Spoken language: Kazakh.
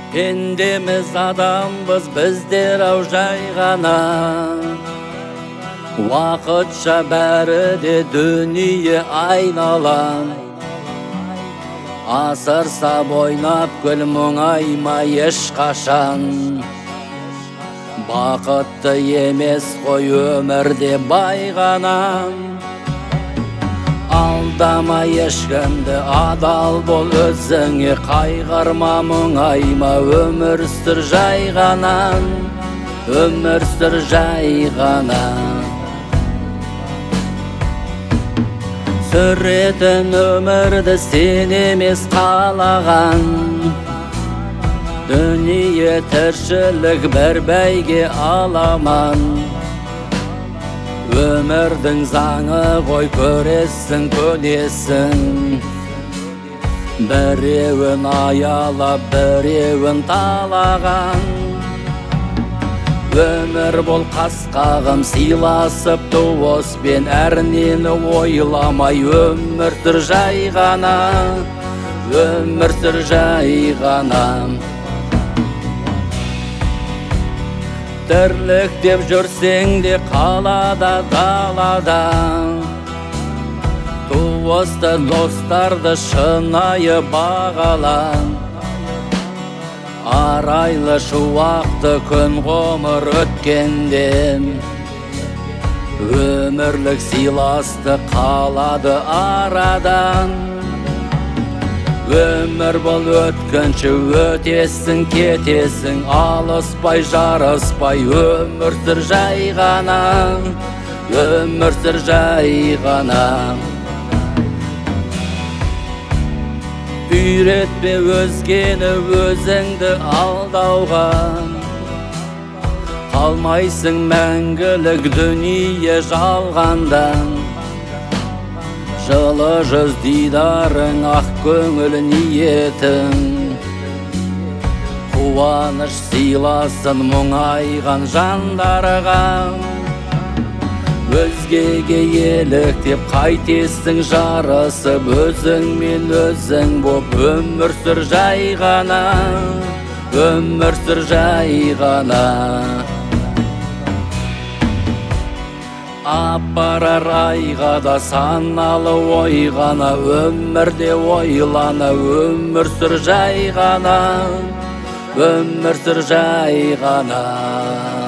Пендеміз адамбыз біздер ау жай ғана, уақытша бәрі де дүние айналам. Асырса ойнап гүл мұңайма ешқашан, бақытты емес қой өмірде бай ғана. Алдама ешкімді, адал бол өзіңе, қайғырма мұңайма, өмір сүр жай ғана, өмір сүр жай ғана. Сүретін өмірді сен емес қалаған, дүние тіршілік бір бәйге аламан. Өмірдің заңы ғой, көресің, көнесің, біреуін аялап, біреуін талаған. Өмір бол қасқағым, сыйласып туыспен, әрнені ойламай, өмір сүр жай ғана, өмір сүр жай ғана. Тірлік деп жүрсең де қалада, далада, туысты достарды шынайы бағала. Арайлы шуақты күн ғұмыр өткенде, өмірлік сыйласты қалады арадан. Өмір бол өткінші, өтесің, кетесің, алыспай, жарыспай, өмір сүр жай ғана, өмір сүр жай ғана. Үйретпе өзгені, өзіңді алдауға, қалмайсың мәңгілік дүние жалғандан. Жылы жүз дидарың, ақ көңіл ниетің, қуаныш сыйласын мұңайған жандарға. Өзгеге еліктеп қайтесің жарысып, өзіңмен өзің боп, өмір сүр жай ғана, өмір сүр жай ғана. Апарар айға да саналы ой ғана, өмірде ойлана, өмір сүр жай ғана, өмір сүр жай ғана.